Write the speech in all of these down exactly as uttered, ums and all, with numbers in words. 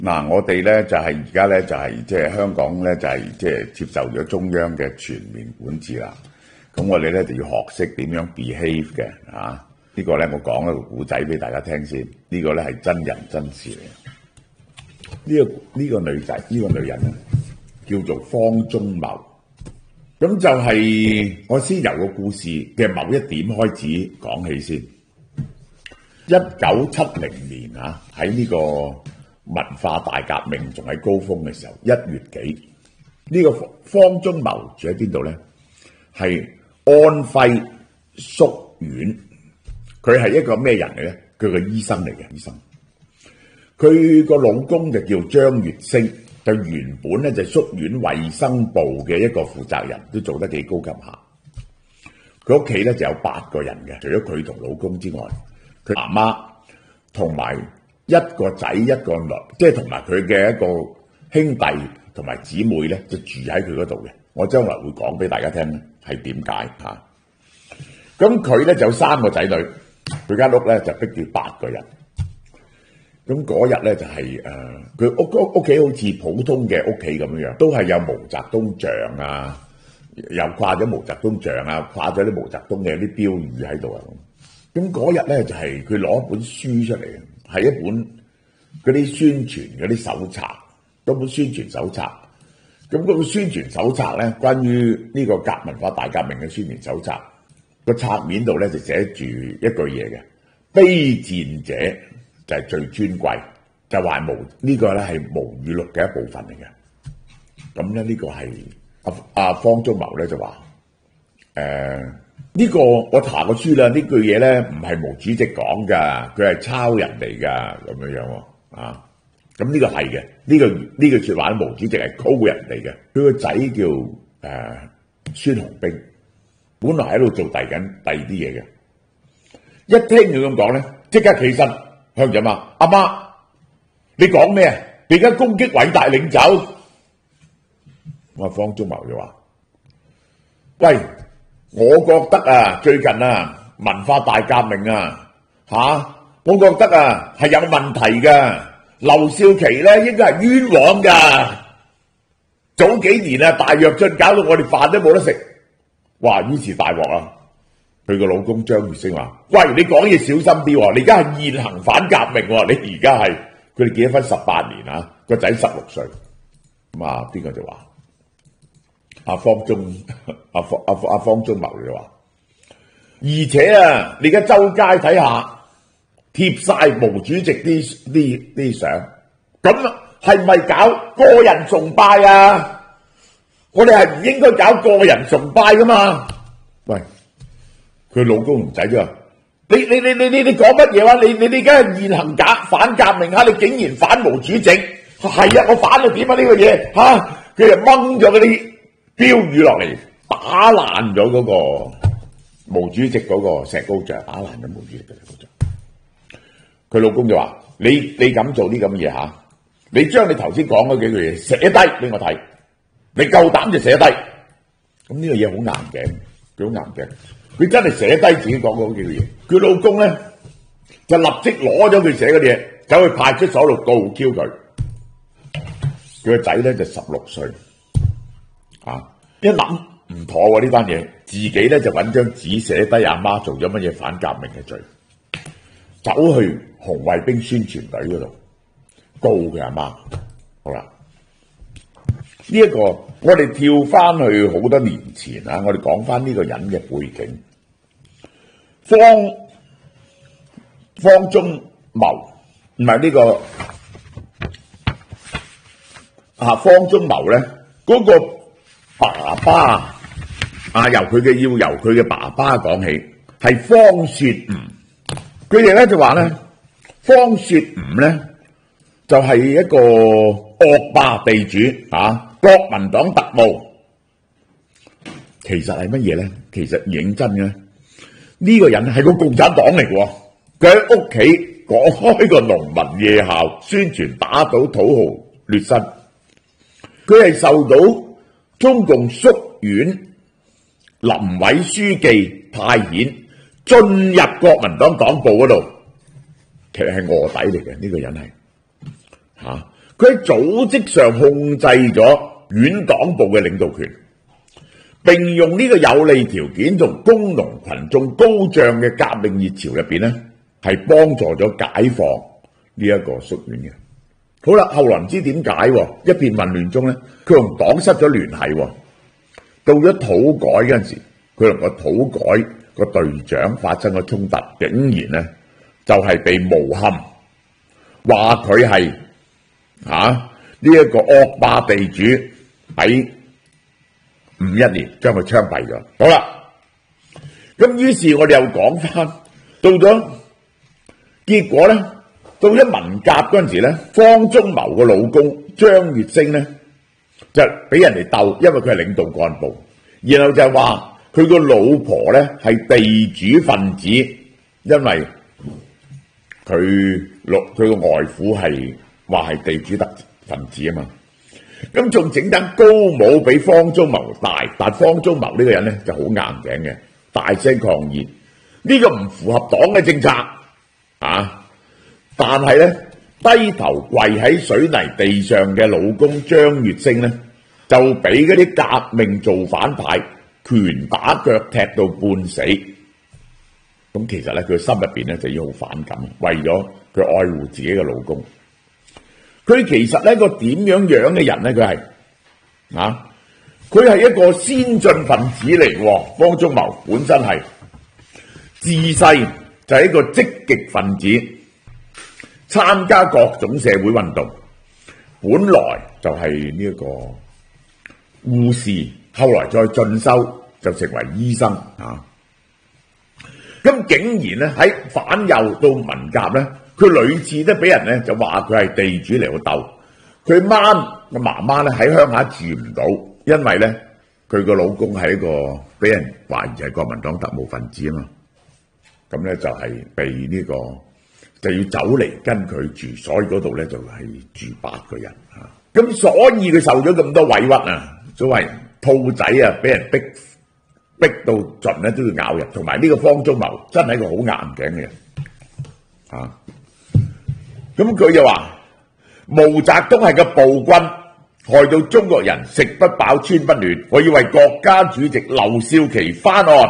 嗱，我哋咧就係而家咧就係即係香港咧就係即係接受咗中央嘅全面管治啦。咁我哋咧就要學識點樣 behave 嘅啊！呢個咧我講一個古仔俾大家聽先。呢個咧係真人真事嚟。呢個呢個女仔呢個女人咧叫做方中謀。咁就係我先由個故事嘅某一點開始講起先。一九七零年啊，喺呢個文化大革命仲喺高峰嘅時候，一月幾，呢個方中謀住喺邊度咧？係安徽宿縣。佢係一個咩人嚟咧？佢個醫生嚟嘅醫生。佢個老公就叫張月星，就原本咧就宿縣衛生部嘅一個負責人，都做得幾高級下。佢屋企咧就有八個人嘅，除咗佢同老公之外，佢媽媽同埋一個仔一個女，即係同埋佢嘅一個兄弟同埋姊妹咧，就住喺佢嗰度嘅。我將來會講俾大家聽咧，係點解嚇？咁佢咧就有三個仔女，佢間屋咧就逼住八個人。咁嗰日咧就係誒，佢屋屋屋企好似普通嘅屋企咁樣，都係有毛澤東像啊，又掛咗毛澤東像啊，掛咗啲毛澤東嘅啲標語喺度啊。咁嗰日咧就係佢攞一本書出嚟，係一本嗰啲宣傳嗰啲手冊，嗰本宣傳手冊。咁嗰個宣傳手冊咧，關於呢個革文化大革命嘅宣傳手冊，個冊面度咧就寫住一句嘢嘅：卑賤者就係最尊貴，就話無呢個咧係毛語錄嘅一部分嚟嘅。咁咧呢個係阿阿方中謀咧就話誒。呢個我查過書啦，呢句嘢咧唔係毛主席講噶，佢係抄人哋噶咁樣樣喎啊！咁呢個係嘅，呢個呢句説話毛主席係抄人哋嘅。佢個仔叫誒孫雄兵，本來喺度做第緊第二啲嘢嘅。一聽佢咁講咧，即刻起身向住阿阿媽，你講咩啊？你而家攻擊偉大領袖？我話方中謀就話：喂！我覺得啊，最近啊，文化大革命啊，吓、啊，我覺得啊係有問題噶。劉少奇咧應該係冤枉噶。早幾年啊，大躍進搞到我哋飯都冇得食，哇！於是大鑊啊。佢個老公張月星話：喂，你講嘢小心啲喎，你而家係現行反革命喎，你而家係佢哋結咗婚十八年啊，個仔十六歲。咁啊，邊個就話？阿方中阿方阿阿方中謀就話，而且啊，你而家周街睇下貼晒毛主席啲啲啲相，咁係咪搞個人崇拜啊？我哋係唔應該搞個人崇拜噶嘛？喂，佢老公唔使啫，你你你你你你講乜嘢話？你你你而家係現行假反革命啊！你竟然反毛主席？係啊，我反到點啊？呢個嘢吓，佢就掹咗嗰啲標語落嚟，打爛咗嗰個毛主席嗰個石膏像，打爛咗毛主席嘅石膏像。佢老公就話：你你咁做啲咁嘅嘢吓，你將你頭先講嗰幾句嘢寫低俾我睇，你夠膽就寫低。咁呢個嘢好硬頸，佢好硬頸，佢真係寫低自己講嗰幾句嘢。佢老公咧就立即攞咗佢寫嗰啲嘢，走去派出所度告 Q 佢。佢個仔咧就十六歲。啊！一諗唔妥喎呢單嘢，自己咧就揾張紙寫低阿媽做咗乜嘢反革命嘅罪，走去紅衛兵宣傳隊嗰度告佢阿媽。好啦，呢一個我哋跳翻去好多年前啊，我哋講翻呢個人嘅背景。方方中謀唔係呢個啊，方中謀咧嗰個爸爸啊，由佢嘅要由佢嘅爸爸講起，係方雪梧。佢哋咧就話咧，方雪梧咧就係、是、一個惡霸地主啊，國民黨特務。其實係乜嘢咧？其實認真嘅，呢、這個人係個共產黨嚟嘅。佢喺屋企講開個農民夜校，宣傳打倒土豪劣紳。佢係受到中共宿縣林委書記派遣進入國民黨黨部嗰度，其實係臥底嚟嘅。呢、這個人係吓， 佢喺組織上控制咗縣黨部嘅領導權，並用呢個有利條件同工農群眾高漲嘅革命熱潮入邊咧，係幫助咗解放呢一個縮縣嘅。好啦，後來唔知點解一片混亂中咧，佢同黨失咗聯繫。到咗土改嗰陣時，佢同個土改個隊長發生咗衝突，竟然咧就係、是、被誣陷，話佢係啊呢一個惡霸地主，喺五一年將佢槍斃咗。好啦，咁於是我哋又講翻，到咗結果咧，到咗文革嗰陣時咧，方中謀個老公張月星咧就俾人哋鬥，因為佢係領導幹部，然後就係話佢個老婆咧係地主分子，因為佢老佢個外父係話係地主特分子啊嘛。咁仲整頂高帽俾方中謀戴，但方中謀呢個人咧就好硬頸嘅，大聲抗議呢個唔符合黨嘅政策啊！但係咧低頭跪喺水泥地上嘅老公張月星咧，就俾嗰啲革命造反派拳打腳踢到半死。咁其實咧佢心入邊咧就已經好反感，為咗佢愛護自己嘅老公。佢其實係一個點樣樣嘅人咧？佢係啊，佢係一個先進分子嚟喎。方中謀本身係自細就係一個積極分子，參加各種社會運動，本來就係呢一個護士，後來再進修就成為醫生啊。咁竟然咧喺反右到文革咧，佢屢次都俾人咧就話佢係地主嚟到鬥。佢媽個媽媽咧喺鄉下住唔到，因為咧佢個老公係一個俾人懷疑係國民黨特務分子啊嘛。咁咧就係被呢個就要走嚟跟佢住，所以嗰度咧就係住八個人啊。咁所以佢受咗咁多委屈啊，所謂兔仔啊，俾人逼逼到盡咧都要咬人。同埋呢個方中謀真係一個好硬頸嘅人啊。咁佢就話毛澤東係個暴君，害到中國人食不飽穿不暖，我要為國家主席劉少奇翻案。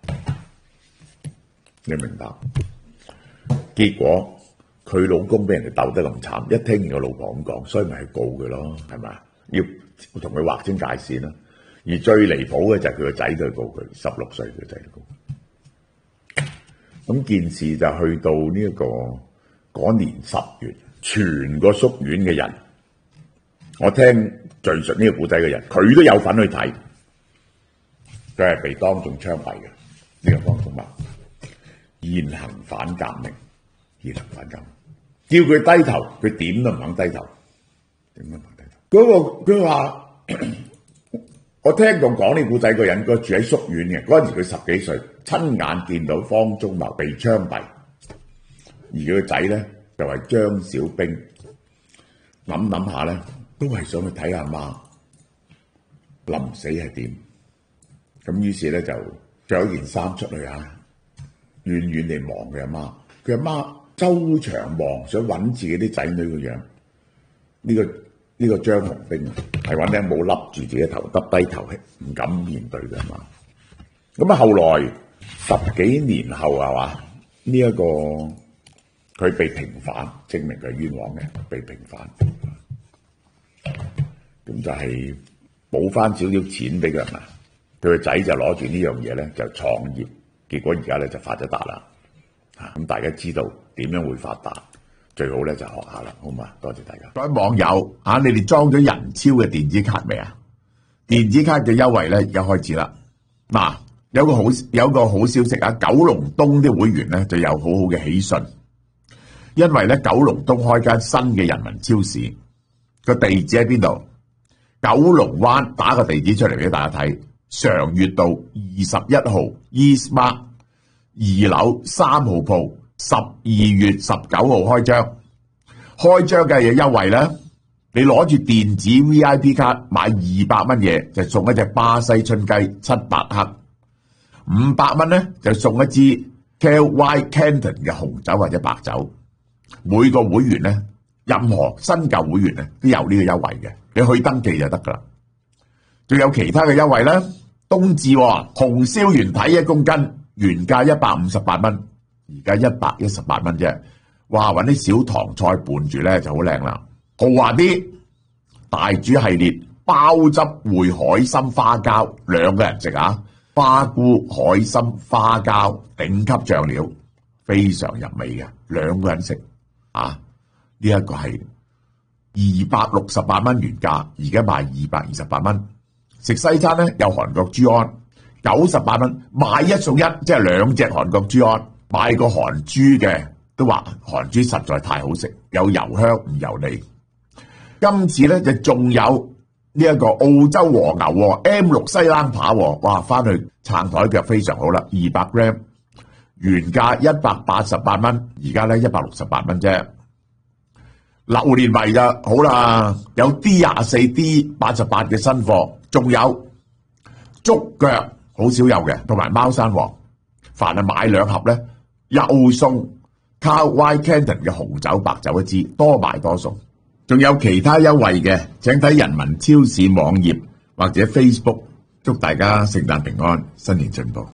你明白？結果佢老公俾人哋鬥得咁慘，一聽完個老婆咁講，所以咪係告佢咯，係咪？要同佢劃清界線啦。而最離譜嘅就係佢個仔都告佢，十六歲嘅仔都告。咁件事就去到呢一個嗰年十月，全個縮縣嘅人，我聽敘述呢個故仔嘅人，佢都有份去睇，佢係被當眾槍斃嘅。呢個方中謀現行反革命，現行反革命，叫佢低頭，佢點都唔肯低頭，點都唔肯低頭。嗰個佢話。我聽到講呢個故仔個人，佢住喺縮縣嘅，嗰陣時佢十幾歲，親眼見到方中謀被槍斃，而佢個仔咧就係張小兵。諗諗下咧，都係想去睇下媽臨死係點。咁於是咧就着一件衫出去啊，遠遠地望佢阿媽。佢阿媽周長望，想揾自己啲仔女個樣。呢個呢個張紅兵係揾頂帽笠住自己頭，耷低頭，唔敢面對嘅嘛。咁啊，後來十幾年後係嘛？呢一個佢被平反，證明佢冤枉嘅，被平反。咁就係補翻少少錢俾佢啊！佢個仔就攞住呢樣嘢咧，就創業，結果而家咧就發咗達啦。嚇！咁大家知道點樣會發達？最好咧就學下啦，好嘛？多謝大家。各位網友啊，你哋裝咗人超嘅電子卡未啊？電子卡嘅優惠咧而家開始啦。嗱、啊，有個好有個好消息啊！九龍東啲會員咧就有好好嘅喜訊，因為咧九龍東開間新嘅人民超市，個地址喺邊度？九龍灣，打個地址出嚟俾大家睇，常悅道二十一號 Eastmark 二樓三號鋪。十二月十九號開張，開張嘅嘢優惠咧，你攞住電子 V I P 卡買二百蚊嘢，就送一隻巴西春雞七百克；五百蚊咧就送一支 K Y Canton 嘅紅酒或者白酒。每個會員咧任何新舊會員咧都有呢個優惠嘅，你去登記就得噶啦。仲有其他嘅優惠咧，冬至紅燒元蹄一公斤，原價一百五十八蚊，而家一百一十八蚊啫。哇！搵啲小糖菜伴住咧就好靚啦，豪華啲大煮系列鮑汁燴海參花膠，兩個人食啊！花菇、海參、花膠，頂級醬料，非常入味嘅，兩個人食啊！呢、這、一個係二百六十八蚊原價，而家賣二百二十八蚊。食西餐咧有韓國豬安，九十八蚊，買一送一，即係兩隻韓國豬安，買個韓豬嘅。都話韓豬實在太好食，有油香唔油膩。今次咧就仲有呢一個澳洲和牛 M 六西冷扒，哇！翻去撐台腳非常好啦，二百 gram 原價一百八十八蚊，而家咧一百六十八蚊啫。榴蓮味就好啦，有 D 廿四、D 八十八嘅新貨，仲有竹腳好少有嘅，同埋貓山王，凡係買兩盒咧又送Carl White Canton 嘅紅酒白酒一支，多買多送。仲有其他優惠嘅，請睇人民超市網頁或者 Facebook。祝大家聖誕平安，新年進步。